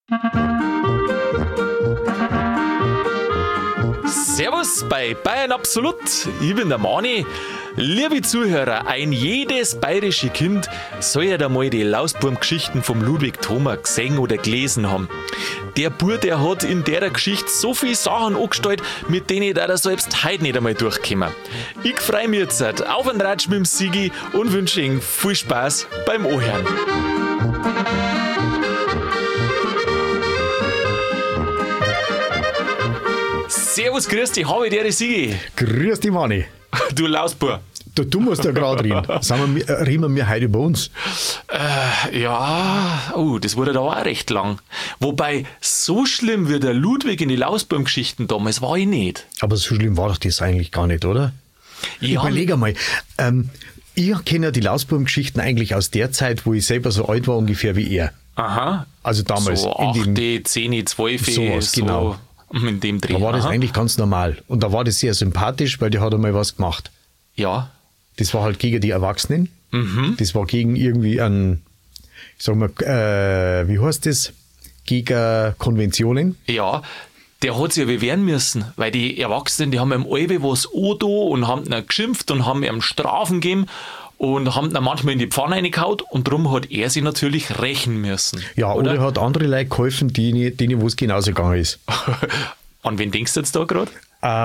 Servus bei Bayern Absolut, ich bin der Mani. Liebe Zuhörer, ein jedes bayerische Kind soll ja da mal die Lausburm-Geschichten vom Ludwig Thoma gesehen oder gelesen haben. Der Bub, der hat in der Geschichte so viele Sachen angestellt, mit denen ich da selbst heute nicht einmal durchkomme. Ich freue mich jetzt auf einen Ratsch mit dem Sigi und wünsche Ihnen viel Spaß beim Anhören. Servus, grüß dich, habe ich dir Sigi. Grüß dich, Mani. Du Lausbur. Du musst ja gerade reden. Reden wir heute über uns? Das wurde da auch recht lang. Wobei, so schlimm wie der Ludwig in die Lausburm-Geschichten damals war ich nicht. Aber so schlimm war doch das eigentlich gar nicht, oder? Ja. Überleg einmal. Ich kenne ja die Lausburm-Geschichten eigentlich aus der Zeit, wo ich selber so alt war ungefähr wie er. Aha. Also damals. So 8, 10, 12, sowas, so genau. In dem Dreh. Da war das eigentlich ganz normal. Und da war das sehr sympathisch, weil die hat einmal was gemacht. Ja. Das war halt gegen die Erwachsenen. Mhm. Das war gegen irgendwie wie heißt das? Gegen Konventionen. Ja, der hat sich ja bewähren müssen, weil die Erwachsenen, die haben ihm alle was angetan und haben ihn geschimpft und haben ihm Strafen gegeben und haben ihn manchmal in die Pfanne reingehauen und darum hat er sich natürlich rächen müssen. Ja, oder hat andere Leute geholfen, denen wo es genauso gegangen ist. An wen denkst du jetzt da gerade?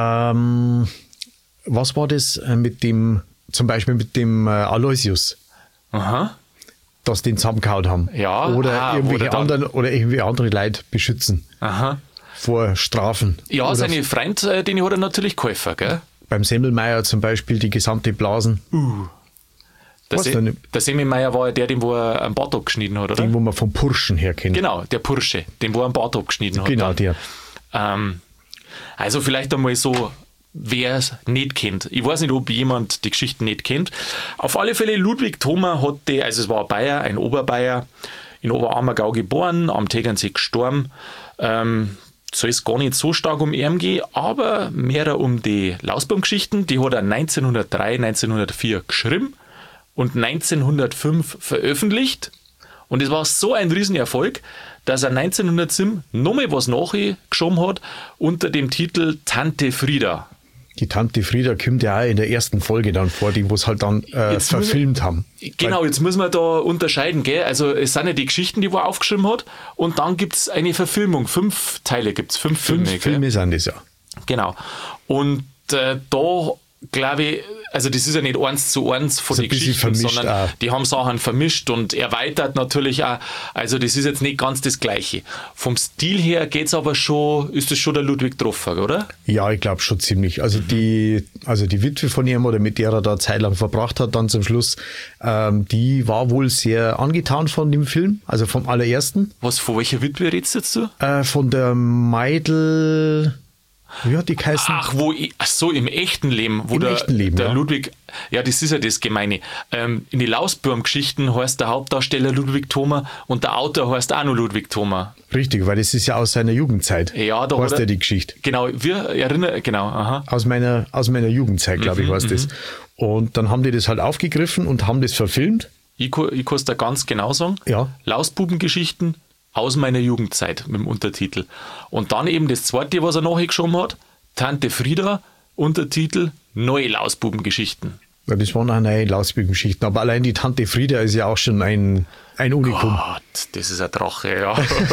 Was war das zum Beispiel mit dem Aloysius? Aha. Dass die ihn zusammengehauen haben. Ja. Oder irgendwie andere Leute beschützen. Aha. Vor Strafen. Ja, oder seine Freund, den hat er natürlich geholfen, gell? Beim Semmelmeier zum Beispiel die gesamte Blasen. Der Semmelmeier war ja der, den wo er einen Bart abgeschnitten hat, oder? Den, wo man vom Purschen her kennt. Genau, der Pursche, den wo er einen Bart abgeschnitten hat. Genau, der. Also vielleicht einmal so, wer es nicht kennt. Ich weiß nicht, ob jemand die Geschichten nicht kennt. Auf alle Fälle, Ludwig Thoma es war ein Bayer, ein Oberbayer, in Oberammergau geboren, am Tegernsee gestorben. Soll es gar nicht so stark um ihn gehen, aber mehr um die Lausbaum-Geschichten. Die hat er 1903, 1904 geschrieben und 1905 veröffentlicht. Und es war so ein Riesenerfolg, dass er 1907 nochmal was nachgeschoben hat unter dem Titel Tante Frieda. Die Tante Frieda kommt ja auch in der ersten Folge dann vor, die es halt dann verfilmt haben. Genau, jetzt müssen wir da unterscheiden, gell? Also es sind ja die Geschichten, die er aufgeschrieben hat und dann gibt es eine Verfilmung. 5 Teile gibt es, 5 Filme. 5 Filme sind das ja. Genau. Und da glaube ich, also das ist ja nicht 1:1 von den Geschichten, sondern auch. Die haben Sachen vermischt und erweitert natürlich auch. Also das ist jetzt nicht ganz das Gleiche. Vom Stil her geht's aber schon, ist das schon der Ludwig Troffer, oder? Ja, ich glaube schon ziemlich. Also die Witwe von ihm, oder mit der er da Zeit lang verbracht hat, dann zum Schluss, die war wohl sehr angetan von dem Film, also vom allerersten. Von welcher Witwe redest du jetzt so? Von der Meidl... Wie hat die geheißen? Im echten Leben, wo der Ludwig, ja, das ist ja das Gemeine. In die Lausburm-Geschichten heißt der Hauptdarsteller Ludwig Thoma und der Autor heißt auch noch Ludwig Thoma. Richtig, weil das ist ja aus seiner Jugendzeit. Ja, da heißt ja die Geschichte. Genau, aha. Aus meiner Jugendzeit, glaube ich, heißt das. Und dann haben die das halt aufgegriffen und haben das verfilmt. Ich kann es da ganz genau sagen. Ja. Lausbubengeschichten aus meiner Jugendzeit mit dem Untertitel. Und dann eben das zweite, was er nachgeschoben hat, Tante Frieda, Untertitel Neue Lausbubengeschichten. Ja, das waren auch neue Lausbubengeschichten. Aber allein die Tante Frieda ist ja auch schon ein Unikum. Gott, das ist ein Drache, ja.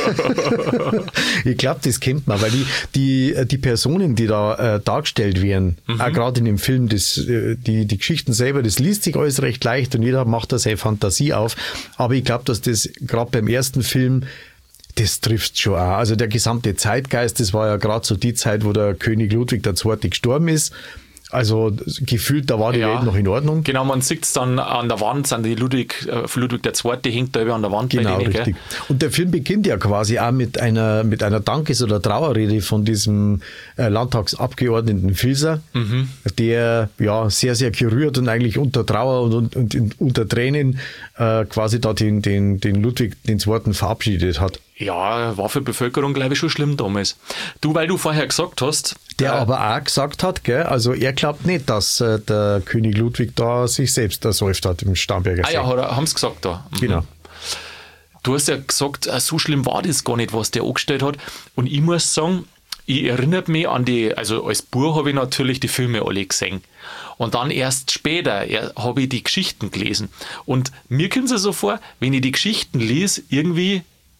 Ich glaube, das kennt man, weil die Personen, die da dargestellt werden, auch gerade in dem Film, die Geschichten selber, das liest sich alles recht leicht und jeder macht da seine Fantasie auf. Aber ich glaube, dass das gerade beim ersten Film, das trifft schon auch. Also der gesamte Zeitgeist, das war ja gerade so die Zeit, wo der König Ludwig II. Gestorben ist. Also gefühlt, da war die Welt noch in Ordnung. Genau, man sieht es dann an der Wand, sind die Ludwig II. Hängt da über an der Wand. Genau, bei denen, richtig. Gell? Und der Film beginnt ja quasi auch mit einer Dankes- oder Trauerrede von diesem Landtagsabgeordneten Filser, der ja sehr, sehr gerührt und eigentlich unter Trauer und unter Tränen quasi da den Ludwig II. Verabschiedet hat. Ja, war für die Bevölkerung, glaube ich, schon schlimm damals. Du, weil du vorher gesagt hast... Der aber auch gesagt hat, gell, also er glaubt nicht, dass der König Ludwig da sich selbst ersäuft hat im Starnberger See. Ja, haben sie gesagt da. Genau. du hast ja gesagt, so schlimm war das gar nicht, was der angestellt hat. Und ich muss sagen, ich erinnere mich an also als Bub habe ich natürlich die Filme alle gesehen. Und dann erst später habe ich die Geschichten gelesen. Und mir kommt es so vor, wenn ich die Geschichten lese, irgendwie,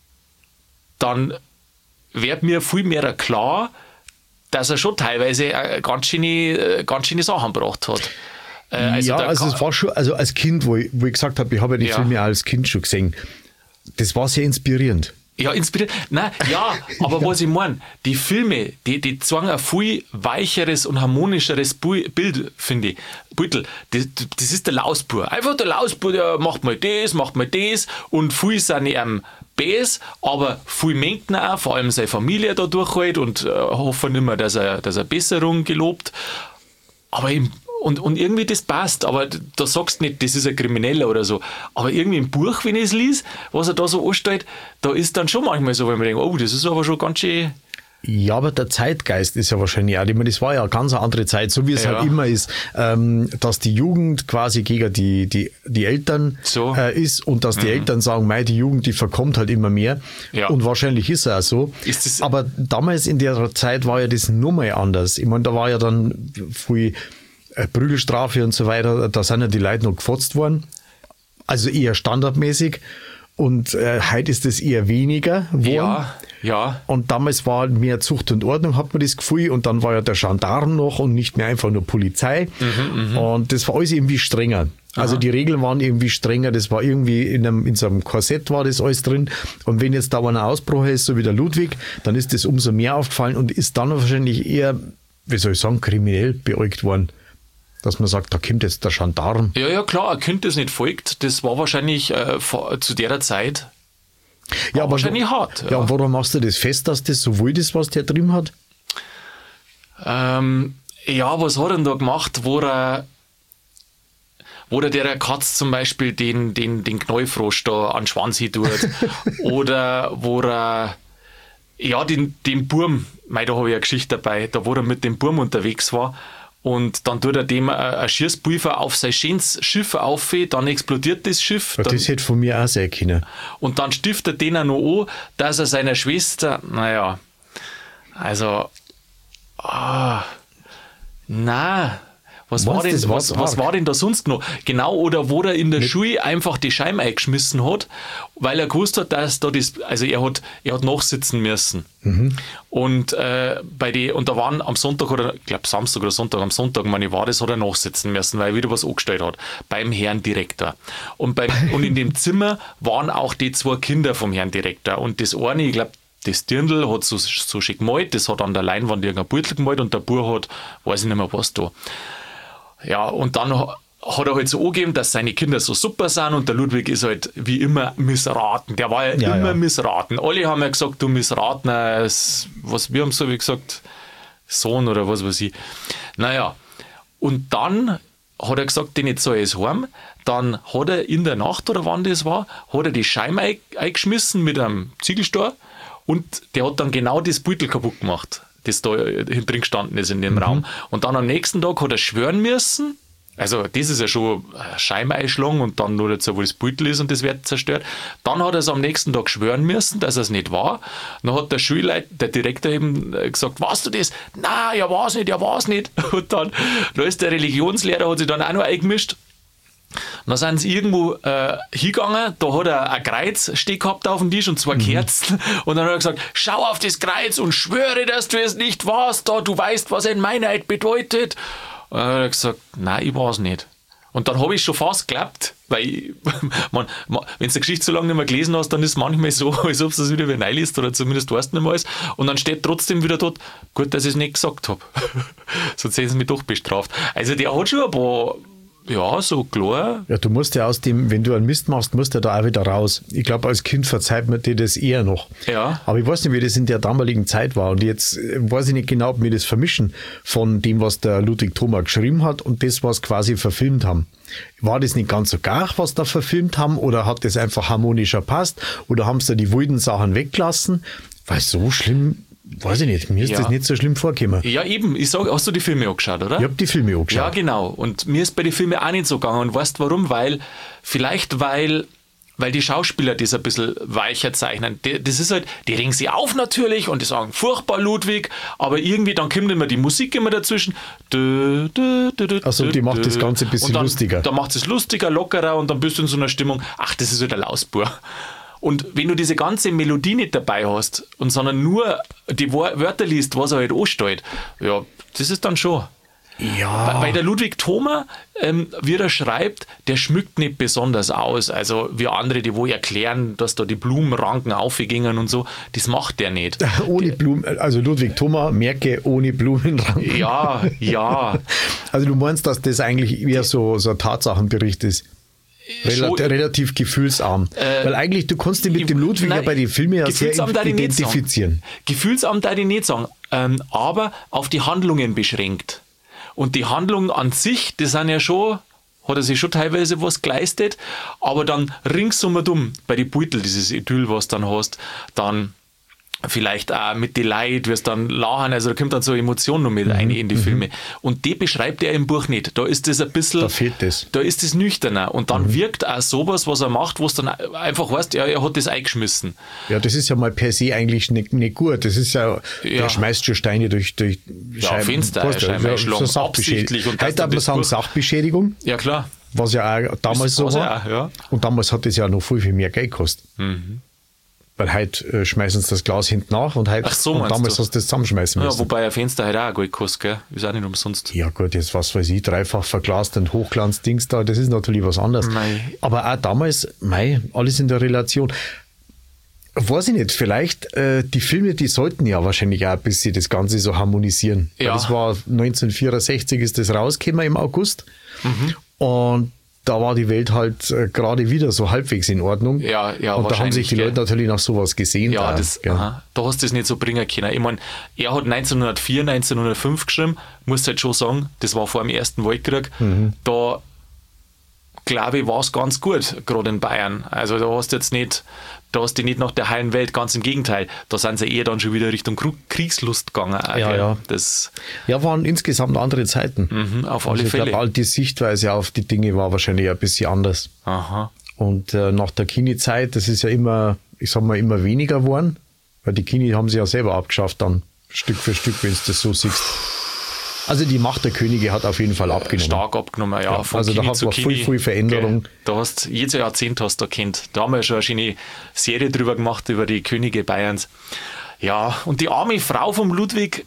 dann wird mir viel mehr klar, dass er schon teilweise ganz schöne Sachen gebracht hat. Es war schon, also als Kind, wo ich gesagt habe, ich habe ja die Filme auch als Kind schon gesehen, das war sehr inspirierend. Ja, inspiriert. Nein, ja, aber was ich meine, die Filme, die zeigen ein viel weicheres und harmonischeres Bild, finde ich. Beutel, das ist der Lausbur. Einfach der Lausbur, der macht mal das und viel sind ihm Bäs, aber viel mengt ihn auch, vor allem seine Familie da durchhält und hoffen immer, dass er Besserung gelobt. Aber und irgendwie das passt, aber da sagst du nicht, das ist ein Krimineller oder so. Aber irgendwie im Buch, wenn ich es lese, was er da so anstellt, da ist dann schon manchmal so, wenn man denkt, oh, das ist aber schon ganz schön. Ja, aber der Zeitgeist ist ja wahrscheinlich auch, ich meine, das war ja eine ganz andere Zeit, so wie es halt immer ist, dass die Jugend quasi gegen die Eltern ist und dass die Eltern sagen, die Jugend, die verkommt halt immer mehr. Ja. Und wahrscheinlich ist es auch so. Aber damals in der Zeit war ja das nur mal anders. Ich meine, da war ja dann viel Prügelstrafe und so weiter, da sind ja die Leute noch gefotzt worden. Also eher standardmäßig. Und heute ist es eher weniger geworden. Ja. Und damals war mehr Zucht und Ordnung, hat man das Gefühl. Und dann war ja der Gendarm noch und nicht mehr einfach nur Polizei. Und das war alles irgendwie strenger. Also die Regeln waren irgendwie strenger. Das war irgendwie in so einem Korsett war das alles drin. Und wenn jetzt da ein Ausbruch ist, so wie der Ludwig, dann ist das umso mehr aufgefallen und ist dann wahrscheinlich eher, wie soll ich sagen, kriminell beäugt worden. Dass man sagt, da kommt jetzt der Gendarm. Ja, klar, ein Kind, das nicht folgt, das war wahrscheinlich zu der Zeit wahrscheinlich hart. Ja, und warum machst du das fest, dass das so wild ist, was der drin hat? Was hat er denn da gemacht, wo der Katz zum Beispiel den Knäufrosch da an den Schwanz hin tut? Oder wo er den Burm, da habe ich eine Geschichte dabei, da wo er mit dem Burm unterwegs war. Und dann tut er dem ein Schießpulver auf sein schönes Schiff auf, dann explodiert das Schiff. Das hätte von mir auch sein können. Und dann stiftet den noch an, dass er seiner Schwester, was war denn da sonst noch? Genau, oder wo er in der Schule einfach die Scheibe eingeschmissen hat, weil er gewusst hat, dass da er hat nachsitzen müssen. Und und da waren am Sonntag oder, ich glaube Samstag oder Sonntag, am Sonntag, hat er nachsitzen müssen, weil er wieder was angestellt hat, beim Herrn Direktor. Und in dem Zimmer waren auch die 2 Kinder vom Herrn Direktor. Und das eine, ich glaube, das Dirndl hat so schön gemalt, das hat an der Leinwand irgendein Beutel gemalt und der Bub hat, weiß ich nicht mehr was da. Ja, und dann hat er halt so angegeben, dass seine Kinder so super sind und der Ludwig ist halt wie immer missraten. Der war ja immer missraten. Alle haben ja gesagt, du Missratener, wir haben so wie gesagt, Sohn oder was weiß ich. Und dann hat er gesagt, den jetzt soll ich heim. Dann hat er in der Nacht, oder wann das war, hat er die Scheibe eingeschmissen mit einem Ziegelstein und der hat dann genau das Beutel kaputt gemacht, das da hinten drin gestanden ist in dem Raum. Und dann am nächsten Tag hat er schwören müssen, also das ist ja schon Scheibe einschlagen und dann nur jetzt, wo das Beutel ist und das wird zerstört. Dann hat er es am nächsten Tag schwören müssen, dass er es nicht war. Dann hat der Schulleiter, der Direktor eben gesagt, warst du das? Nein, er war es nicht. Und dann ist der Religionslehrer, hat sich dann auch noch eingemischt. Dann sind sie irgendwo hingegangen, da hat er ein Kreuz stehen gehabt auf dem Tisch und 2 Kerzen und dann hat er gesagt, schau auf das Kreuz und schwöre, dass du es nicht warst, da du weißt, was ein Meinheit bedeutet. Und dann hat er gesagt, nein, ich weiß nicht. Und dann habe ich schon fast geglaubt, weil wenn du die Geschichte so lange nicht mehr gelesen hast, dann ist es manchmal so, als ob du es wieder reinliest oder zumindest weißt du nicht mehr alles. Und dann steht trotzdem wieder dort, gut, dass ich es nicht gesagt habe. Sonst hätten sie mich doch bestraft. Also der hat schon ein paar... Ja, so klar. Ja, du musst ja wenn du einen Mist machst, musst du da auch wieder raus. Ich glaube, als Kind verzeiht man dir das eher noch. Ja. Aber ich weiß nicht, wie das in der damaligen Zeit war. Und jetzt weiß ich nicht genau, ob wir das vermischen von dem, was der Ludwig Thoma geschrieben hat und das, was quasi verfilmt haben. War das nicht ganz so gar, was da verfilmt haben? Oder hat das einfach harmonischer passt? Oder haben sie da die wilden Sachen weggelassen? Weil so schlimm... Weiß ich nicht, mir ist das nicht so schlimm vorgekommen. Ja, eben, ich sage, hast du die Filme angeschaut, oder? Ich habe die Filme angeschaut. Ja, genau. Und mir ist bei den Filmen auch nicht so gegangen. Und weißt du warum? Weil weil die Schauspieler das ein bisschen weicher zeichnen. Das ist halt, die regen sich auf natürlich und die sagen, furchtbar Ludwig, aber irgendwie dann kommt immer die Musik immer dazwischen. Also die macht das Ganze ein bisschen lustiger. Da macht es lustiger, lockerer und dann bist du in so einer Stimmung, ach, das ist halt der Lausbur. Und wenn du diese ganze Melodie nicht dabei hast, sondern nur die Wörter liest, was er halt anstellt, ja, das ist dann schon. Ja. Weil der Ludwig Thoma, wie er schreibt, der schmückt nicht besonders aus. Also wie andere, die wo erklären, dass da die Blumenranken aufgingen und so, das macht der nicht. Ohne Blumen, also Ludwig Thoma, merke, ohne Blumenranken. Ja. Also du meinst, dass das eigentlich eher so ein Tatsachenbericht ist? Relativ gefühlsarm. Weil eigentlich, du kannst dich mit dem Ludwig ja bei den Filmen ja sehr identifizieren. Gefühlsarm darf ich nicht sagen, aber auf die Handlungen beschränkt. Und die Handlungen an sich, die sind ja schon, hat er sich schon teilweise was geleistet, aber dann ringsum bei den Beutel, dieses Idyll, was du dann hast, dann vielleicht auch mit den Leuten, wirst dann lachen, also da kommt dann so Emotion noch mit rein in die Filme. Und die beschreibt er im Buch nicht. Da ist das ein bisschen... Da fehlt das. Da ist das nüchterner. Und dann wirkt auch sowas, was er macht, wo es dann einfach heißt, ja, er hat das eingeschmissen. Ja, das ist ja mal per se eigentlich nicht gut. Das ist ja, der schmeißt schon Steine durch Fenster, absichtlich. Und heute darf man sagen Sachbeschädigung. Ja, klar. Was ja auch damals so war. Ja. Und damals hat das ja noch viel mehr Geld gekostet. Weil heute schmeißen sie das Glas hinten nach und damals hast du das zusammenschmeißen müssen. Ja, wobei ein Fenster halt auch Geld kostet, gell? Ist auch nicht umsonst. Ja gut, jetzt was weiß ich, dreifach verglast und Hochglanzdings da, das ist natürlich was anderes. Aber auch damals, alles in der Relation. Weiß ich nicht, vielleicht die Filme, die sollten ja wahrscheinlich auch ein bisschen das Ganze so harmonisieren. Ja. Das war 1964 ist das rausgekommen im August und da war die Welt halt gerade wieder so halbwegs in Ordnung. Ja, und da haben sich die Leute natürlich nach sowas gesehen. Ja, da hast du das nicht so bringen können. Ich meine, er hat 1904, 1905 geschrieben, muss halt schon sagen, das war vor dem Ersten Weltkrieg. Da, glaube ich, war es ganz gut, gerade in Bayern. Also da hast du nicht nach der heilen Welt, ganz im Gegenteil. Da sind sie eher dann schon wieder Richtung Kriegslust gegangen. Ja. Das waren insgesamt andere Zeiten. Auf alle Fälle. Ich glaube, die Sichtweise auf die Dinge war wahrscheinlich ein bisschen anders. Aha. Und nach der Kini-Zeit, das ist ja immer, ich sag mal, immer weniger geworden, weil die Kini haben sie ja selber abgeschafft dann, Stück für Stück, wenn du das so siehst. Also die Macht der Könige hat auf jeden Fall abgenommen. Stark abgenommen, ja. Von also Kini da hat man viel Veränderung. Okay. Da hast jedes Jahrzehnt hast du kennt. Da haben wir ja schon eine schöne Serie drüber gemacht, über die Könige Bayerns. Ja, und die arme Frau vom Ludwig,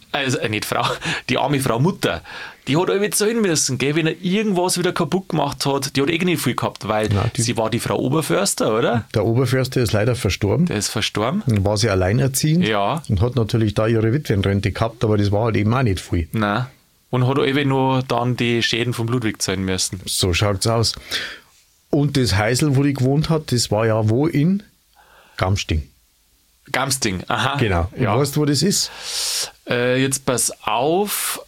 die arme Frau Mutter, die hat irgendwie zahlen müssen, gell, wenn er irgendwas wieder kaputt gemacht hat. Die hat nicht viel gehabt, weil sie war die Frau Oberförster, oder? Der Oberförster ist leider verstorben. Der ist verstorben. Dann war sie alleinerziehend und hat natürlich da ihre Witwenrente gehabt, aber das war halt eben auch nicht viel. Nein. Und hat eben nur dann die Schäden vom Ludwig zahlen müssen. So schaut's aus. Und das Heisel, wo die gewohnt hat, das war ja wo in Gamsting. Gamsting, aha. Genau. Und weißt du, wo das ist? Jetzt pass auf.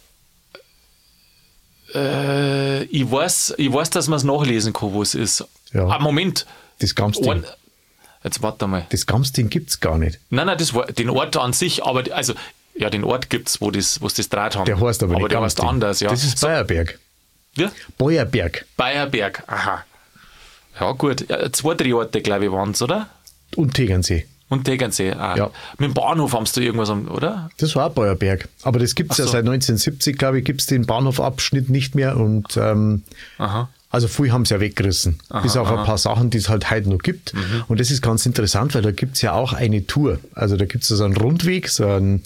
Ich weiß, dass man es nachlesen kann, wo es ist. Ja. Moment. Das Gamsting. Jetzt warte mal. Das Gamsting gibt's gar nicht. Nein, das war den Ort an sich, aber also ja, den Ort gibt's, wo das Draht haben. Der heißt aber nicht der heißt anders, ja. Das ist Bayerberg. Ja? Bayerberg. Bayerberg, aha. Ja, gut. Ja, 2, 3 Orte, glaube ich, waren es, oder? Und Tegernsee. Und Tegernsee, auch. Ja. Mit dem Bahnhof haben sie da irgendwas, oder? Das war auch Bayerberg. Aber das gibt's ja seit 1970, glaube ich, gibt's den Bahnhofabschnitt nicht mehr. Und also viel haben sie ja weggerissen. Bis auf ein paar Sachen, die es halt heute noch gibt. Und das ist ganz interessant, weil da gibt's ja auch eine Tour. Also da gibt's so einen Rundweg, so einen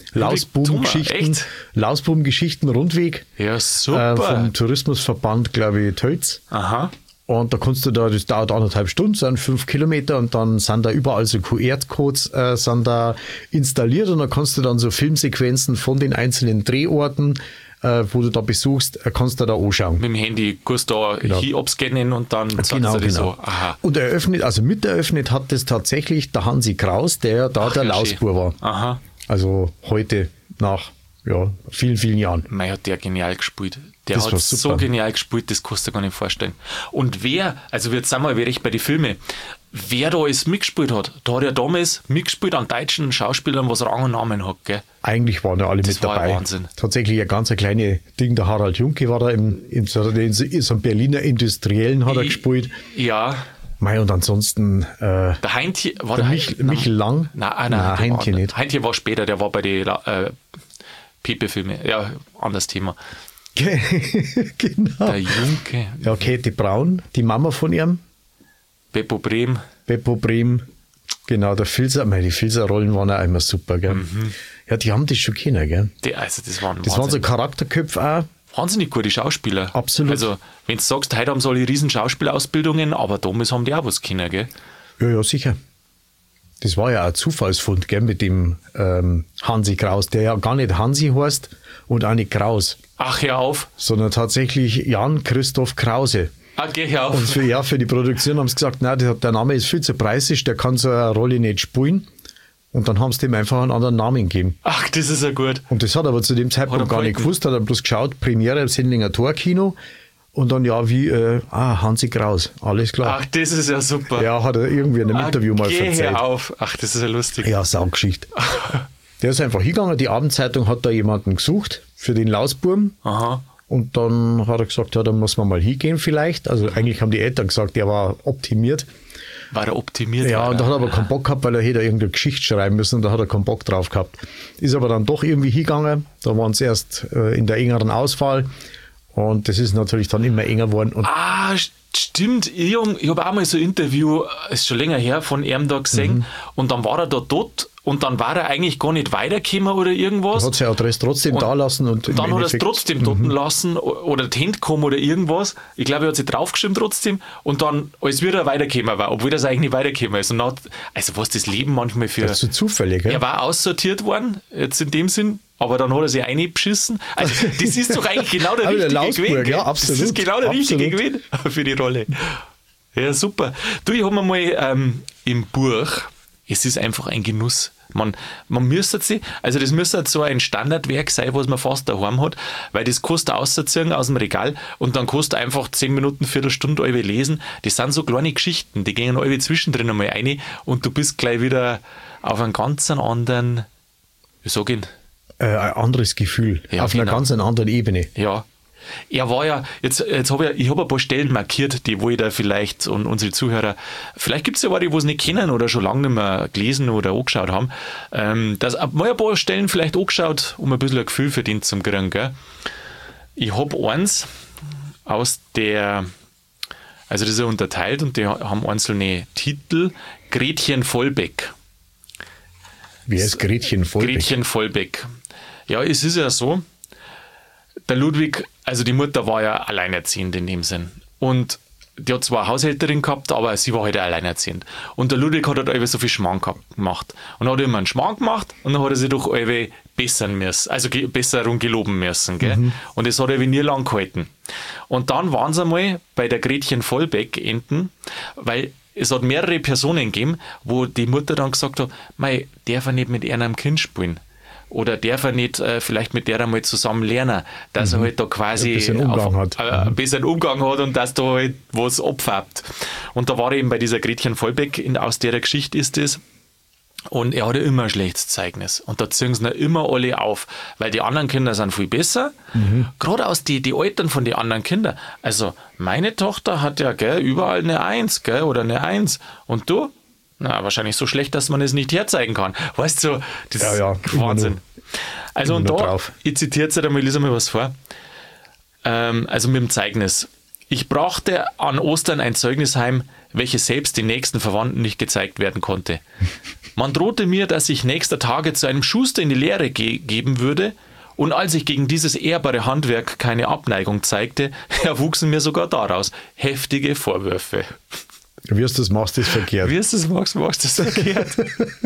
Lausbuben-Geschichten-Rundweg. Ja, super. Vom Tourismusverband, glaube ich, Tölz. Aha. Und da kannst du das dauert 1,5 Stunden, sind 5 Kilometer und dann sind da überall so QR-Codes sind da installiert und dann kannst du dann so Filmsequenzen von den einzelnen Drehorten, wo du da besuchst, kannst du da anschauen. Mit dem Handy kannst du da abscannen und dann sagst du das so. Aha. Und eröffnet hat das tatsächlich der Hansi Kraus, der da der Lausbur war. Aha. Also heute nach vielen, vielen Jahren. Mei, hat der genial gespielt. Der hat so genial gespielt, das kannst du dir gar nicht vorstellen. Und also jetzt sind wir recht bei den Filmen, wer da alles mitgespielt hat, da hat er damals mitgespielt an deutschen Schauspielern, was Rang und Namen hat, gell? Eigentlich waren ja alle das mit dabei. War Wahnsinn. Tatsächlich ein ganz kleines Ding, der Harald Junke war da in so einem Berliner Industriellen hat er gespielt. Ja. Mei, und ansonsten Der Heintje, war der Michel Lang. Nein, Heintje nicht. Heintje war später, der war bei den Pepe-Filmen. Ja, anderes Thema. Genau. Der Junke. Ja, Käthe Braun, die Mama von ihm. Beppo Brehm. Genau, der Filzer. Mei, die Filzer-Rollen waren auch immer super, gell? Ja, die haben das schon kennen, gell? Das waren so Charakterköpfe auch. Wahnsinnig gute Schauspieler. Absolut. Also, wenn du sagst, heute haben sie alle riesen Schauspielausbildungen, aber damals haben die auch was können, gell? Ja, sicher. Das war ja ein Zufallsfund, gell, mit dem Hansi Kraus, der ja gar nicht Hansi heißt und auch nicht Kraus. Ach, hör auf. Sondern tatsächlich Jan Christoph Krause. Ah, geh hör auf. Und für die Produktion haben sie gesagt, nein, der Name ist viel zu preisig, der kann so eine Rolle nicht spielen. Und dann haben sie dem einfach einen anderen Namen gegeben. Ach, das ist ja gut. Und das hat er aber zu dem Zeitpunkt gar nicht gewusst, hat er bloß geschaut, Premiere im Sendlinger Torkino. Und dann Hansi Kraus, alles klar. Ach, das ist ja super. Ja, hat er irgendwie in einem Interview mal geh erzählt. Hör auf. Ach, das ist ja lustig. Ja, Saugeschichte. Der ist einfach hingegangen, die Abendzeitung hat da jemanden gesucht für den Lausburm. Aha. Und dann hat er gesagt, ja, dann muss man mal hingehen vielleicht. Also eigentlich haben die Eltern gesagt, der war optimiert. War er optimiert? Ja, und da hat er aber keinen Bock gehabt, weil er hätte irgendeine Geschichte schreiben müssen und da hat er keinen Bock drauf gehabt. Ist aber dann doch irgendwie hingegangen. Da waren sie erst in der engeren Auswahl und das ist natürlich dann immer enger geworden. Und stimmt. Ich habe auch mal so ein Interview, ist schon länger her, von ihm da gesehen und dann war er da tot und dann war er eigentlich gar nicht weitergekommen oder irgendwas. Hat seine Adresse trotzdem da lassen. Und dann hat er es trotzdem toten lassen oder die Hände gekommen oder irgendwas. Ich glaube, er hat sich draufgeschrieben trotzdem und dann, als wieder weitergekommen war, obwohl das eigentlich nicht weitergekommen ist. Und dann also was das Leben manchmal für... Das ist so zufällig, gell? Er war aussortiert worden, jetzt in dem Sinn, aber dann hat er sich eingeschissen. Also das ist doch eigentlich genau der richtige gewesen. Ja, absolut. Das ist genau der richtige gewesen für die Rolle. Ja, super. Du, ich habe mir mal im Buch, es ist einfach ein Genuss. Man müsste sich, also das müsste so ein Standardwerk sein, was man fast daheim hat, weil das kannst du rausziehen aus dem Regal und dann kannst du einfach 10 Minuten, Viertelstunde alle lesen. Das sind so kleine Geschichten, die gehen alle zwischendrin einmal rein und du bist gleich wieder auf einem ganz anderen, wie sag ich, ein anderes Gefühl, ja, auf einer ganz anderen Ebene. Ja. Er war ja, jetzt habe ich ein paar Stellen markiert, die wo ich da vielleicht und unsere Zuhörer, vielleicht gibt es ja welche, die es nicht kennen oder schon lange nicht mehr gelesen oder angeschaut haben, dass mal ein paar Stellen vielleicht angeschaut, um ein bisschen ein Gefühl für den zu kriegen. Gell? Ich habe eins aus der, also das ist ja unterteilt und die haben einzelne Titel, Gretchen Vollbeck. Wer ist Gretchen Vollbeck? Gretchen Vollbeck. Ja, es ist ja so, der Ludwig, also die Mutter war ja alleinerziehend in dem Sinn. Und die hat zwar eine Haushälterin gehabt, aber sie war halt alleinerziehend. Und der Ludwig hat halt irgendwie so viel Schmarrn gemacht. Und hat immer einen Schmarrn gemacht und dann hat er sich doch irgendwie bessern müssen, also Besserung geloben müssen. Gell? Und das hat er nie lang gehalten. Und dann waren sie einmal bei der Gretchen Vollbeck enden, weil es hat mehrere Personen gegeben, wo die Mutter dann gesagt hat, mei, darf er nicht mit einem Kind spielen? Oder darf er nicht vielleicht mit der einmal zusammen lernen, dass er halt da quasi ein bisschen Umgang hat und dass da halt was abfärbt. Und da war er eben bei dieser Gretchen Vollbeck, aus der Geschichte ist es. Und er hat ja immer ein schlechtes Zeugnis. Und da ziehen sie ihn immer alle auf, weil die anderen Kinder sind viel besser. Gerade aus die Eltern von den anderen Kindern. Also meine Tochter hat ja überall eine 1 oder eine 1. Und du? Na, wahrscheinlich so schlecht, dass man es nicht herzeigen kann. Weißt du, das ist Wahnsinn. Also und da, drauf. Ich zitiere jetzt einmal, lese mal was vor. Also mit dem Zeugnis. Ich brachte an Ostern ein Zeugnis heim, welches selbst den nächsten Verwandten nicht gezeigt werden konnte. Man drohte mir, dass ich nächster Tage zu einem Schuster in die Lehre geben würde, und als ich gegen dieses ehrbare Handwerk keine Abneigung zeigte, erwuchsen mir sogar daraus heftige Vorwürfe. Wie du das machst, ist verkehrt. Wie du das machst das verkehrt.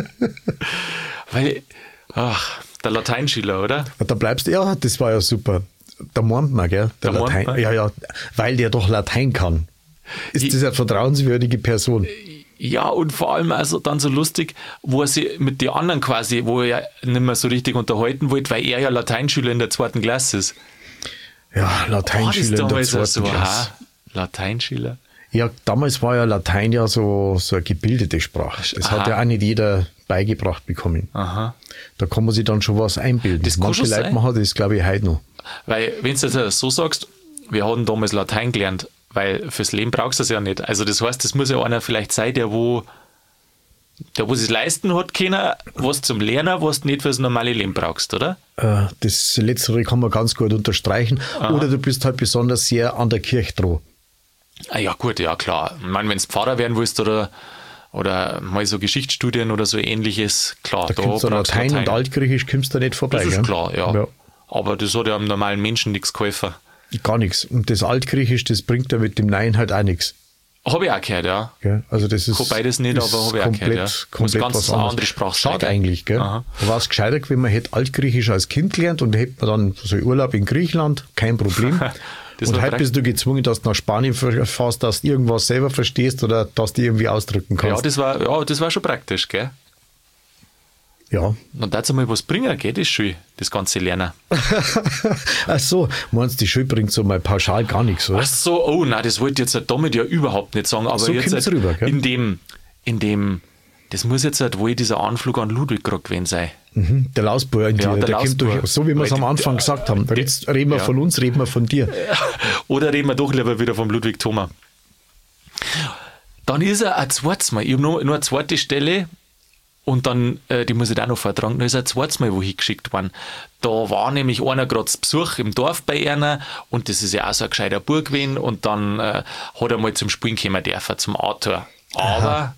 Weil, der Lateinschüler, oder? Da bleibst du, ja, das war ja super. Da meint man, gell? Der Latein, ja, weil der doch Latein kann. Ist das eine vertrauenswürdige Person? Ja, und vor allem also dann so lustig, wo er sich mit den anderen quasi, wo er ja nicht mehr so richtig unterhalten wollte, weil er ja Lateinschüler in der 2. Klasse ist. Ja, Lateinschüler in der 2. Klasse. Lateinschüler. Ja, damals war ja Latein ja so eine gebildete Sprache. Das hat ja auch nicht jeder beigebracht bekommen. Aha. Da kann man sich dann schon was einbilden. Das manche Leute machen das, glaube ich, heute noch. Weil, wenn du das so sagst, wir hatten damals Latein gelernt, weil fürs Leben brauchst du es ja nicht. Also das heißt, das muss ja einer vielleicht sein, der wo es leisten hat können, was zum Lernen, was du nicht fürs normale Leben brauchst, oder? Das Letztere kann man ganz gut unterstreichen. Aha. Oder du bist halt besonders sehr an der Kirche dran. Ah ja gut, ja klar. Ich meine, wenn du Pfarrer werden willst oder mal so Geschichtsstudien oder so Ähnliches, klar. Da kommst du Latein und Altgriechisch kommst du nicht vorbei. Das ist klar, ja. Aber das hat ja einem normalen Menschen nichts geholfen. Gar nichts. Und das Altgriechisch, das bringt ja mit dem Nein halt auch nichts. Habe ich auch gehört, ja. Also das ist beides nicht, aber habe ich auch gehört, ja. Komplett ganz was andere Sprache. Schade eigentlich, gell? Da war es gescheiter, wenn man hätte Altgriechisch als Kind gelernt und hätte man dann so Urlaub in Griechenland, kein Problem. Und heute bist du gezwungen, dass du nach Spanien fährst, dass du irgendwas selber verstehst oder dass du irgendwie ausdrücken kannst. Ja, das war schon praktisch, gell? Ja. Und dazu mal was bringen, geht das schön, das ganze Lernen. Ach so, meinst du, die Schule bringt so mal pauschal gar nichts, oder? Ach so, oh nein, das wollte ich jetzt damit ja überhaupt nicht sagen, aber so jetzt halt rüber, gell? in dem, das muss jetzt halt wohl dieser Anflug an Ludwig gerade gewesen sein. Der Lausbauer in dir, der kommt durch, so wie wir es am Anfang gesagt haben. Jetzt reden wir von uns, reden wir von dir. Oder reden wir doch lieber wieder vom Ludwig Thoma. Dann ist er ein zweites Mal, ich habe nur eine zweite Stelle. Und dann, die muss ich da noch vortragen, da ist er ein zweites Mal wohin geschickt worden. Da war nämlich einer gerade zu Besuch im Dorf bei einer und das ist ja auch so ein gescheiter Bub gewesen und dann hat er mal zum Spielen kommen dürfen, zum Autor. Aber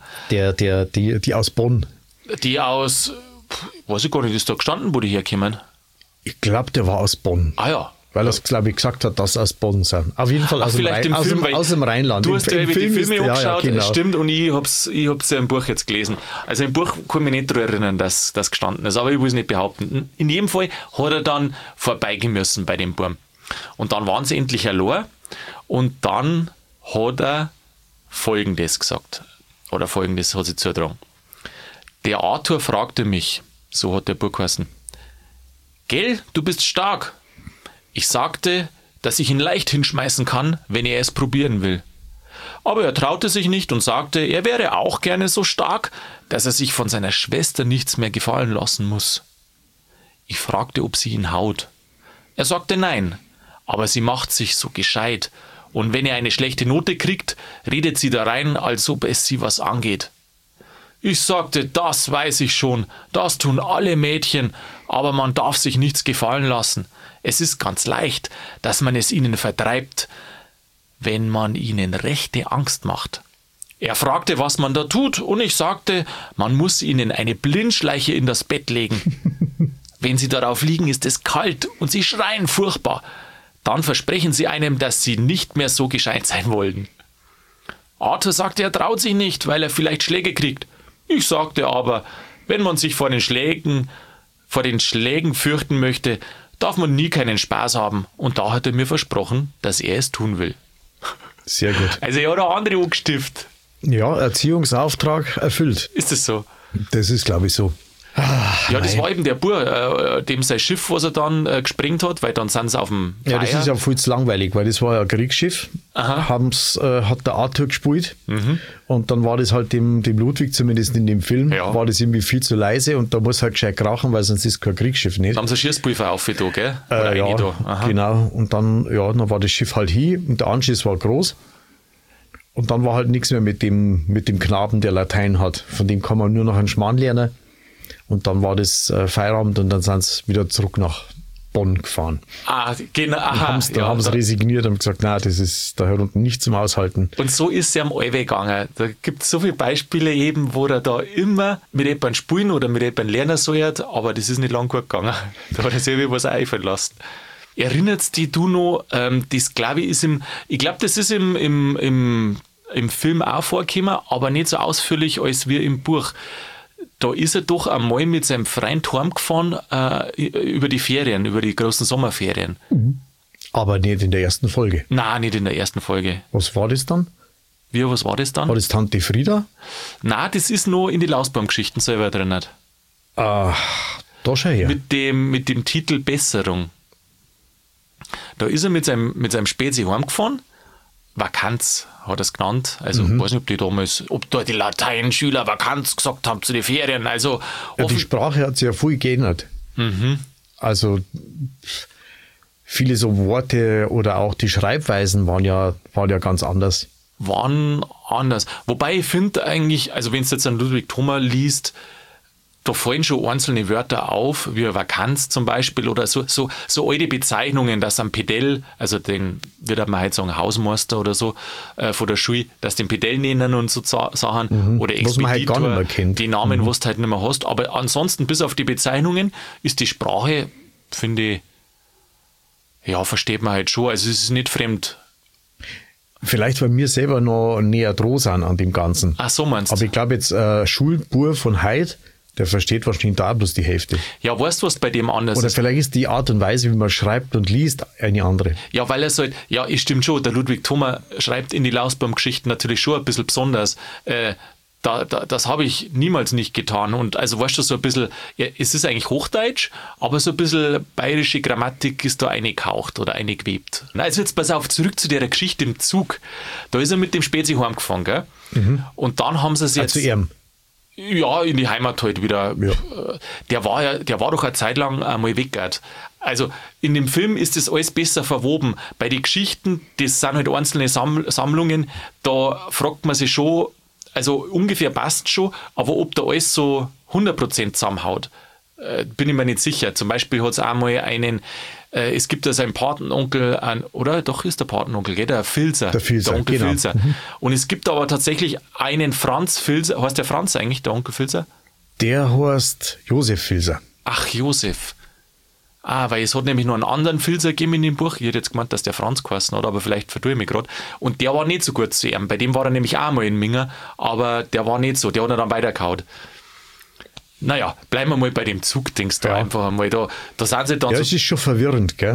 die aus Bonn. Die aus, weiß ich gar nicht, ist da gestanden, wo die herkommen? Ich glaube, der war aus Bonn. Ah ja. Weil er es, glaube ich, gesagt hat, dass aus Bonn sind. Auf jeden Fall aus dem Rheinland. Du hast ja die Filme angeschaut, genau. Stimmt, und ich hab's ja im Buch jetzt gelesen. Also im Buch kann ich mich nicht daran erinnern, dass das gestanden ist, aber ich will es nicht behaupten. In jedem Fall hat er dann vorbeigehen müssen bei dem Burm. Und dann waren sie endlich allein und dann hat er Folgendes gesagt. Oder Folgendes hat sie zugetragen. Der Arthur fragte mich, so hat der Bub geheißen, gell, du bist stark. Ich sagte, dass ich ihn leicht hinschmeißen kann, wenn er es probieren will. Aber er traute sich nicht und sagte, er wäre auch gerne so stark, dass er sich von seiner Schwester nichts mehr gefallen lassen muss. Ich fragte, ob sie ihn haut. Er sagte nein, aber sie macht sich so gescheit, und wenn er eine schlechte Note kriegt, redet sie da rein, als ob es sie was angeht. Ich sagte, das weiß ich schon, das tun alle Mädchen, aber man darf sich nichts gefallen lassen. Es ist ganz leicht, dass man es ihnen vertreibt, wenn man ihnen rechte Angst macht. Er fragte, was man da tut, und ich sagte, man muss ihnen eine Blindschleiche in das Bett legen. Wenn sie darauf liegen, ist es kalt und sie schreien furchtbar. Dann versprechen sie einem, dass sie nicht mehr so gescheit sein wollen. Arthur sagte, er traut sich nicht, weil er vielleicht Schläge kriegt. Ich sagte aber, wenn man sich vor den Schlägen fürchten möchte, darf man nie keinen Spaß haben. Und da hat er mir versprochen, dass er es tun will. Sehr gut. Also er hat auch andere angestiftet. Ja, Erziehungsauftrag erfüllt. Ist das so? Das ist, glaube ich, so. Ja, das war eben der Bub, dem sein Schiff, was er dann gesprengt hat, weil dann sind sie auf dem Feier. Ja, das ist ja viel zu langweilig, weil das war ja ein Kriegsschiff. Hat der Arthur gespielt und dann war das halt dem Ludwig, zumindest in dem Film, war das irgendwie viel zu leise und da muss halt gescheit krachen, weil sonst ist kein Kriegsschiff nicht. Dann haben sie ein Schießpulver aufgetan, gell? Oder ja, da. Genau. Und dann war das Schiff halt hin und der Anschiss war groß. Und dann war halt nichts mehr mit dem Knaben, der Latein hat. Von dem kann man nur noch einen Schmarrn lernen. Und dann war das Feierabend und dann sind sie wieder zurück nach Bonn gefahren. Ah, genau. Dann haben sie resigniert und gesagt, nein, da hört unten nicht zum Aushalten. Und so ist es ja am Allweg gegangen. Da gibt es so viele Beispiele eben, wo er da immer mit jemandem spielen oder mit jemandem lernen soll, aber das ist nicht lang gut gegangen. Da hat er sich was einfallen lassen. Erinnerst dich du noch, das glaube ich ist das ist im Film auch vorgekommen, aber nicht so ausführlich als wir im Buch. Da ist er doch einmal mit seinem Freund heimgefahren über die Ferien, über die großen Sommerferien. Aber nicht in der ersten Folge. Nein, nicht in der ersten Folge. Was war das dann? Was war das dann? War das Tante Frieda? Nein, das ist noch in die Lausbaum-Geschichten selber drin. Da schau her. Mit dem Titel Besserung. Da ist er mit seinem Spezi heimgefahren. Vakanz hat er es genannt. Also, ich weiß nicht, ob da die Lateinschüler Vakanz gesagt haben zu den Ferien. Also, ja, die Sprache hat sich ja viel geändert. Also, viele so Worte oder auch die Schreibweisen waren ja ganz anders. Waren anders. Wobei ich finde eigentlich, also wenn du jetzt an Ludwig Thoma liest, da fallen schon einzelne Wörter auf, wie Vakanz zum Beispiel oder so alte Bezeichnungen, dass am Pedell, also den, würde man halt sagen, Hausmeister oder so von der Schule, dass den Pedell nennen und so Sachen oder Expeditor, was man halt gar nicht mehr kennt. Die Namen, was du halt nicht mehr hast. Aber ansonsten, bis auf die Bezeichnungen, ist die Sprache, finde ich, ja, versteht man halt schon. Also es ist nicht fremd. Vielleicht, weil wir selber noch näher dran sind an dem Ganzen. Ach so meinst du? Aber ich glaube jetzt, Schulbub von heute, der versteht wahrscheinlich da bloß die Hälfte. Ja, weißt du, was bei dem anders Oder ist? vielleicht ist die Art und Weise, wie man schreibt und liest, eine andere. Ja, weil er so, ja, es stimmt schon, der Ludwig Thoma schreibt in die Lausbaum-Geschichten natürlich schon ein bisschen besonders. Das habe ich niemals nicht getan. Und also weißt du, so ein bisschen, ja, es ist eigentlich Hochdeutsch, aber so ein bisschen bayerische Grammatik ist da eingehaucht oder eingewebt. Na, also jetzt pass auf, zurück zu der Geschichte im Zug. Da ist er mit dem Spezi heimgefahren, gell? Und dann haben sie es jetzt... Zu ihm. Ja, in die Heimat halt wieder. Ja. Der war doch eine Zeit lang einmal weg. Also in dem Film ist das alles besser verwoben. Bei den Geschichten, das sind halt einzelne Sammlungen, da fragt man sich schon, also ungefähr passt schon, aber ob da alles so 100% zusammenhaut, bin ich mir nicht sicher. Zum Beispiel hat es einmal es gibt ja seinen Patenonkel, oder doch ist der Patenonkel, gell? Der Filzer. Der Onkel genau. Filzer. Und es gibt aber tatsächlich einen Franz Filzer. Heißt der Franz eigentlich, der Onkel Filzer? Der heißt Josef Filzer. Ach, Josef. Weil es hat nämlich noch einen anderen Filzer gegeben in dem Buch. Ich hätte jetzt gemeint, dass der Franz geheißen hat, aber vielleicht vertue ich mich gerade. Und der war nicht so gut zu ihm. Bei dem war er nämlich auch mal in Minger, aber der war nicht so. Der hat er dann weitergehauen. Naja, bleiben wir mal bei dem Zug, denkst du einfach einmal. Da sind sie dann Ja, so. es ist schon verwirrend, gell?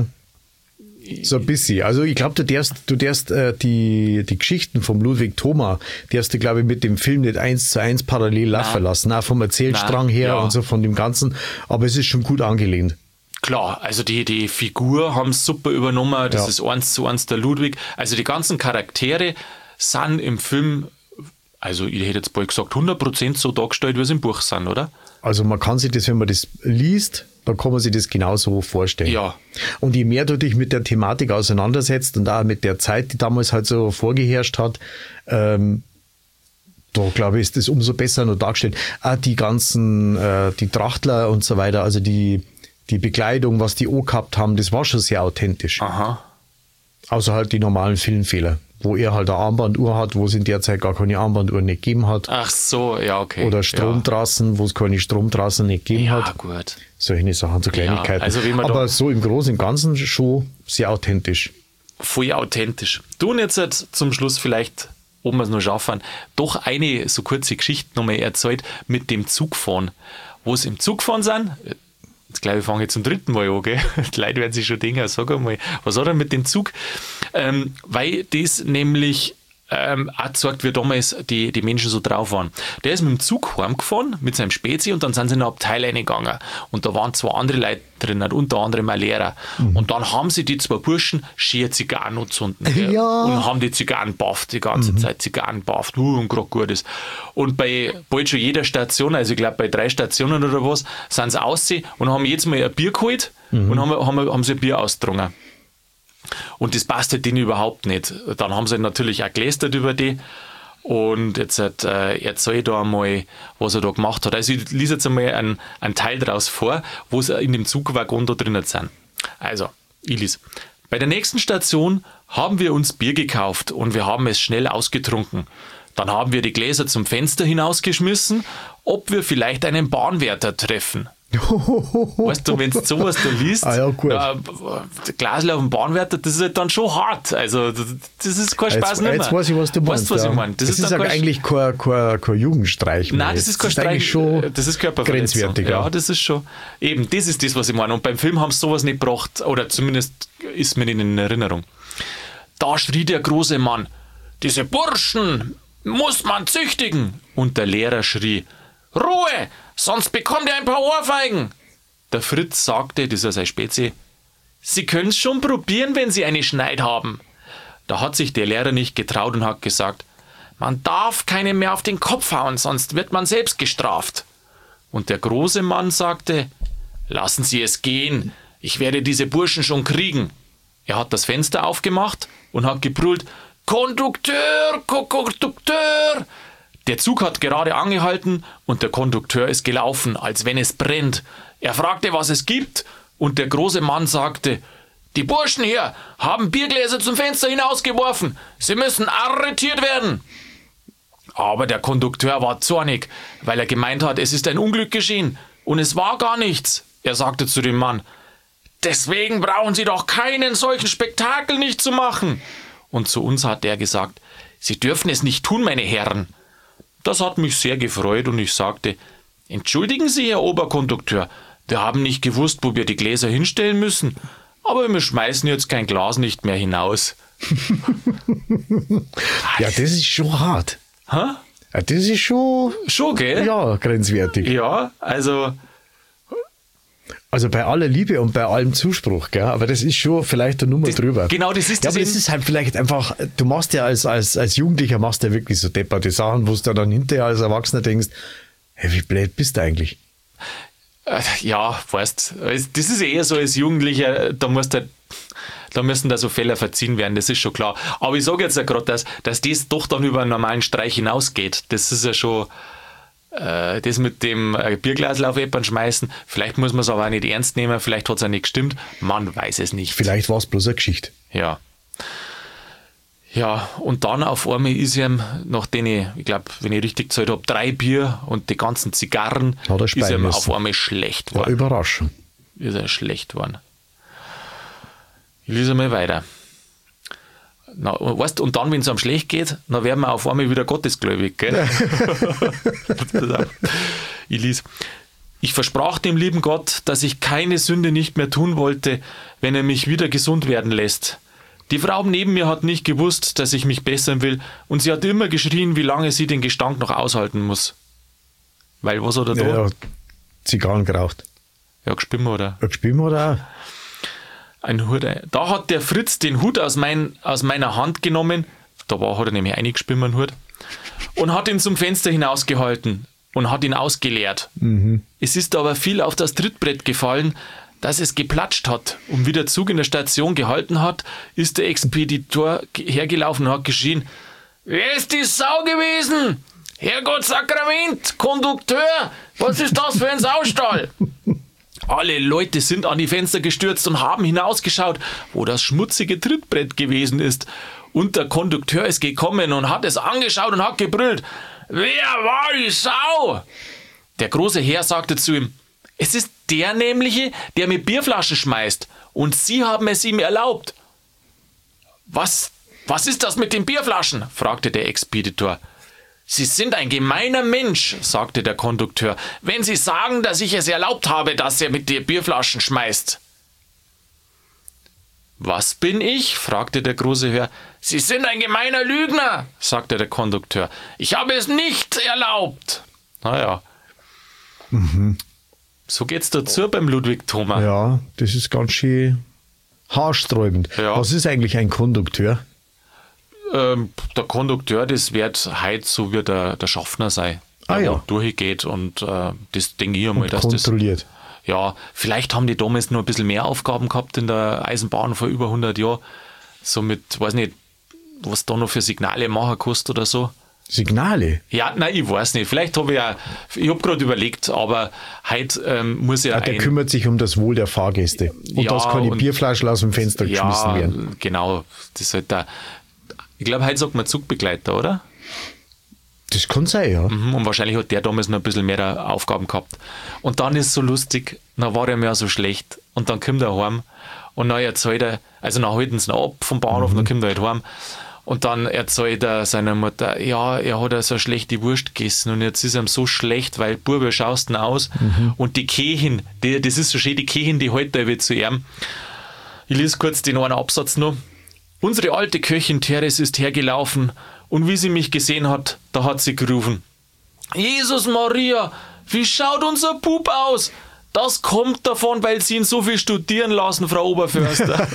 So ein bisschen. Also ich glaube, du darfst die Geschichten vom Ludwig Thoma, darfst du, glaube ich, mit dem Film nicht 1:1 parallel laufen lassen. Auch vom Erzählstrang her und so von dem Ganzen. Aber es ist schon gut angelehnt. Klar, also die Figur haben es super übernommen. Das ist 1:1 der Ludwig. Also die ganzen Charaktere sind im Film, also ich hätte jetzt bald gesagt, 100% so dargestellt, wie sie im Buch sind, oder? Also man kann sich das, wenn man das liest, dann kann man sich das genauso vorstellen. Ja. Und je mehr du dich mit der Thematik auseinandersetzt und auch mit der Zeit, die damals halt so vorgeherrscht hat, da glaube ich, ist das umso besser noch dargestellt. Auch die ganzen, die Trachtler und so weiter, also die Bekleidung, was die gehabt haben, das war schon sehr authentisch. Aha. Außer halt die normalen Filmfehler, wo er halt eine Armbanduhr hat, wo es in der Zeit gar keine Armbanduhr nicht gegeben hat. Ach so, ja, okay. Oder Stromtrassen, wo es keine Stromtrassen nicht gegeben hat. Ja, gut. Solche Sachen, so Kleinigkeiten. also wie man aber so im Großen und Ganzen schon sehr authentisch. Voll authentisch. Du und jetzt zum Schluss vielleicht, ob wir es noch schaffen, doch eine so kurze Geschichte nochmal erzählt mit dem Zugfahren. Wo es im Zugfahren sind, jetzt glaube ich, fange ich zum 3. Mal an, gell? Die Leute werden sich schon denken, sag einmal, was hat er mit dem Zug? Weil das nämlich auch gezeigt, wie damals die Menschen so drauf waren. Der ist mit dem Zug heimgefahren, mit seinem Spezi, und dann sind sie in ein Abteil reingegangen. Und da waren 2 andere Leute drin, unter anderem ein Lehrer. Und dann haben sie die 2 Burschen schön Zigarren angezündet. Ja. Und haben die Zigarren bafft, die ganze Zeit Zigarren bafft. Und gerade gut ist. Und bei bald schon jeder Station, also ich glaube bei 3 Stationen oder was, sind sie aussehen und haben jetzt mal ein Bier geholt und haben sie ein Bier ausgetrunken. Und das passt halt denen überhaupt nicht. Dann haben sie natürlich auch gelästert über die. Und jetzt erzähl ich da einmal, was er da gemacht hat. Also ich lese jetzt einmal einen Teil daraus vor, wo sie in dem Zugwaggon da drinnen sind. Also, ich lese. Bei der nächsten Station haben wir uns Bier gekauft und wir haben es schnell ausgetrunken. Dann haben wir die Gläser zum Fenster hinausgeschmissen, ob wir vielleicht einen Bahnwärter treffen. Weißt du, wenn du sowas da liest, ja, gut. Glasl auf dem Bahnwärter, das ist halt dann schon hart. Also, das ist kein Spaß mehr. Jetzt weiß ich, was du meinst. Weißt du, was ich meine? Das ist ja eigentlich kein Jugendstreich mehr. Nein, das ist kein Streich. schon das ist Körperverletzung. Grenzwertig. Ja, das ist schon. Eben, das ist das, was ich meine. Und beim Film haben sie sowas nicht gebracht, oder zumindest ist mir nicht in Erinnerung. Da schrie der große Mann: Diese Burschen muss man züchtigen. Und der Lehrer schrie: Ruhe, sonst bekommt er ein paar Ohrfeigen. Der Fritz sagte, das ist sein Spezi: Sie können es schon probieren, wenn Sie eine Schneid haben. Da hat sich der Lehrer nicht getraut und hat gesagt: Man darf keinem mehr auf den Kopf hauen, sonst wird man selbst gestraft. Und der große Mann sagte: Lassen Sie es gehen, ich werde diese Burschen schon kriegen. Er hat das Fenster aufgemacht und hat gebrüllt, Kondukteur, Kondukteur! Der Zug hat gerade angehalten und der Kondukteur ist gelaufen, als wenn es brennt. Er fragte, was es gibt, und der große Mann sagte, die Burschen hier haben Biergläser zum Fenster hinausgeworfen. Sie müssen arretiert werden. Aber der Kondukteur war zornig, weil er gemeint hat, es ist ein Unglück geschehen. Und es war gar nichts. Er sagte zu dem Mann, deswegen brauchen Sie doch keinen solchen Spektakel nicht zu machen. Und zu uns hat er gesagt, Sie dürfen es nicht tun, meine Herren. Das hat mich sehr gefreut und ich sagte, entschuldigen Sie, Herr Oberkondukteur, wir haben nicht gewusst, wo wir die Gläser hinstellen müssen, aber wir schmeißen jetzt kein Glas nicht mehr hinaus. Ja, das ist schon hart. Hä? Ja, das ist schon... Schon, gell? Ja, grenzwertig. Ja, also bei aller Liebe und bei allem Zuspruch, gell? Aber das ist schon vielleicht eine Nummer drüber. Genau, das ist ja, das. Aber es ist halt vielleicht einfach, du machst ja als Jugendlicher machst ja wirklich so depperte Sachen, wo du dann hinterher als Erwachsener denkst, hey, wie blöd bist du eigentlich? Ja, weißt, das ist eher so als Jugendlicher, da müssen da so Fehler verziehen werden, das ist schon klar. Aber ich sage jetzt ja gerade, dass das doch dann über einen normalen Streich hinausgeht. Das ist ja schon das mit dem Bierglas auf jemanden schmeißen. Vielleicht muss man es aber auch nicht ernst nehmen, vielleicht hat es auch nicht gestimmt. Man weiß es nicht. Vielleicht war es bloß eine Geschichte. Ja. Ja, und dann auf einmal ist ihm, nachdem ich glaube, wenn ich richtig gezählt habe, 3 Bier und die ganzen Zigarren, ist ihm auf einmal schlecht geworden. War Überraschung. Ist er schlecht geworden. Ich lese mal weiter. Na, weißt, und dann, wenn es einem schlecht geht, dann werden wir auf einmal wieder gottesgläubig. Gell? Ich lese. Ich versprach dem lieben Gott, dass ich keine Sünde nicht mehr tun wollte, wenn er mich wieder gesund werden lässt. Die Frau neben mir hat nicht gewusst, dass ich mich bessern will, und sie hat immer geschrien, wie lange sie den Gestank noch aushalten muss. Weil, was hat er da? Ja, Zigarren geraucht. Ja, gespimmt, oder? Ja, gespimmt, oder? Ein Hut. Da hat der Fritz den Hut aus meiner Hand genommen, hat er nämlich eingespimmt, einen Hut, und hat ihn zum Fenster hinausgehalten und hat ihn ausgeleert. Mhm. Es ist aber viel auf das Trittbrett gefallen, dass es geplatscht hat. Und wie der Zug in der Station gehalten hat, ist der Expeditor hergelaufen und hat geschrien, wer ist die Sau gewesen? Herrgott Sakrament, Kondukteur, was ist das für ein Saustall? Alle Leute sind an die Fenster gestürzt und haben hinausgeschaut, wo das schmutzige Trittbrett gewesen ist. Und der Kondukteur ist gekommen und hat es angeschaut und hat gebrüllt, wer war die Sau? Der große Herr sagte zu ihm, es ist der nämliche, der mit Bierflaschen schmeißt, und Sie haben es ihm erlaubt. Was ist das mit den Bierflaschen? Fragte der Expeditor. Sie sind ein gemeiner Mensch, sagte der Kondukteur, wenn Sie sagen, dass ich es erlaubt habe, dass er mit dir Bierflaschen schmeißt. Was bin ich? Fragte der große Herr. Sie sind ein gemeiner Lügner, sagte der Kondukteur. Ich habe es nicht erlaubt. Naja. Mhm. So geht's dazu beim Ludwig Thoma. Ja, das ist ganz schön haarsträubend. Ja. Was ist eigentlich ein Kondukteur? Der Kondukteur, das wird heute so wie der Schaffner sein, der durchgeht und das denke ich einmal, dass kontrolliert. Das. Ja, vielleicht haben die damals noch ein bisschen mehr Aufgaben gehabt in der Eisenbahn vor über 100 Jahren. So mit, weiß nicht, was da noch für Signale machen kostet oder so. Signale? Ja, nein, ich weiß nicht. Vielleicht habe ich habe gerade überlegt, aber heute muss ja. Der kümmert sich um das Wohl der Fahrgäste. Und dass keine Bierflaschen aus dem Fenster geschmissen werden. Ja, genau. Das ist halt ich glaube, heute sagt man Zugbegleiter, oder? Das kann sein, ja. Und wahrscheinlich hat der damals noch ein bisschen mehr Aufgaben gehabt. Und dann ist es so lustig, dann war er mir so schlecht. Und dann kommt er heim und dann erzählt er, also dann halten sie ihn ab vom Bahnhof, dann kommt er halt heim. Und dann erzählt er seiner Mutter, ja, er hat so eine schlechte Wurst gegessen und jetzt ist ihm so schlecht, weil Bube schaust ihn aus und die Köchin, das ist so schön, die Köchin, die hält er wieder zu ihm. Ich lese kurz den einen Absatz noch. Unsere alte Köchin Therese ist hergelaufen und wie sie mich gesehen hat, da hat sie gerufen, Jesus Maria, wie schaut unser Bub aus? das kommt davon, weil Sie ihn so viel studieren lassen, Frau Oberförster.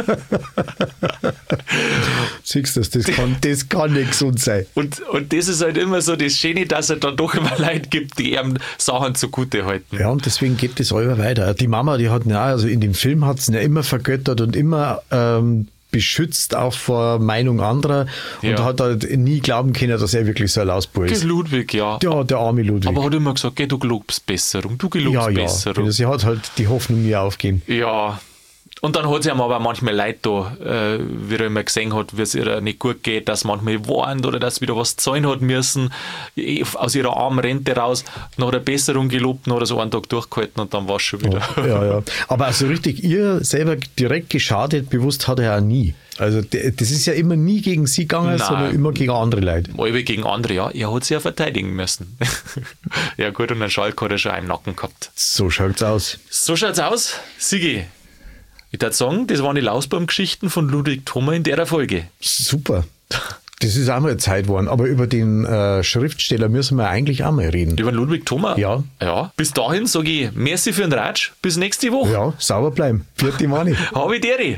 Siehst du, das kann nicht gesund sein. Und das ist halt immer so das Schöne, dass er dann doch immer Leute gibt, die ihm Sachen zugute halten. Ja, und deswegen geht das immer weiter. Die Mama, die hat ihn ja, also in dem Film hat sie ihn ja immer vergöttert und immer beschützt, auch vor Meinung anderer, und hat halt nie glauben können, dass er wirklich so ein Lausbub ist. Das Ludwig, ja. Ja, der arme Ludwig. Aber hat immer gesagt, geh, du gelobst Besserung, du gelobst Besserung. Ja, sie hat halt die Hoffnung nie aufgegeben. Ja. Und dann hat sie ihm aber manchmal Leid da, wie er immer gesehen hat, wie es ihr nicht gut geht, dass manchmal warnt oder dass sie wieder was zahlen hat müssen, aus ihrer armen Rente raus, nach der Besserung gelobt, noch so einen Tag durchgehalten und dann war es schon wieder. Ja. Aber also richtig, ihr selber direkt geschadet, bewusst hat er auch nie. Also das ist ja immer nie gegen sie gegangen, sondern immer gegen andere Leute. Mal gegen andere, ja. Er hat sie ja verteidigen müssen. Ja gut, und einen Schalk hat er schon im Nacken gehabt. So schaut's aus. So schaut's aus. Sigi, ich würde sagen, das waren die Lausbaum-Geschichten von Ludwig Thoma in der Folge. Super. Das ist auch mal Zeit geworden. Aber über den Schriftsteller müssen wir eigentlich auch mal reden. Über den Ludwig Thoma? Ja. Bis dahin sage ich, merci für den Ratsch. Bis nächste Woche. Ja, sauber bleiben. Vierte Mani. Habe Deri.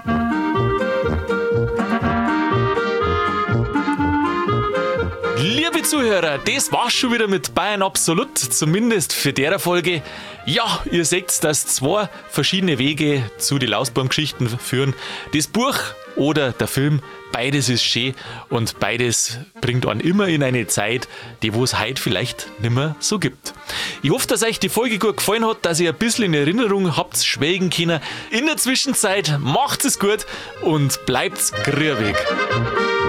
Liebe Zuhörer, das war's schon wieder mit Bayern Absolut, zumindest für der Folge. Ja, ihr seht, dass 2 verschiedene Wege zu den Lausbaum-Geschichten führen. Das Buch oder der Film, beides ist schön und beides bringt einen immer in eine Zeit, die wo es heute vielleicht nimmer so gibt. Ich hoffe, dass euch die Folge gut gefallen hat, dass ihr ein bisschen in Erinnerung habt schwelgen können. In der Zwischenzeit macht es gut und bleibt grübig.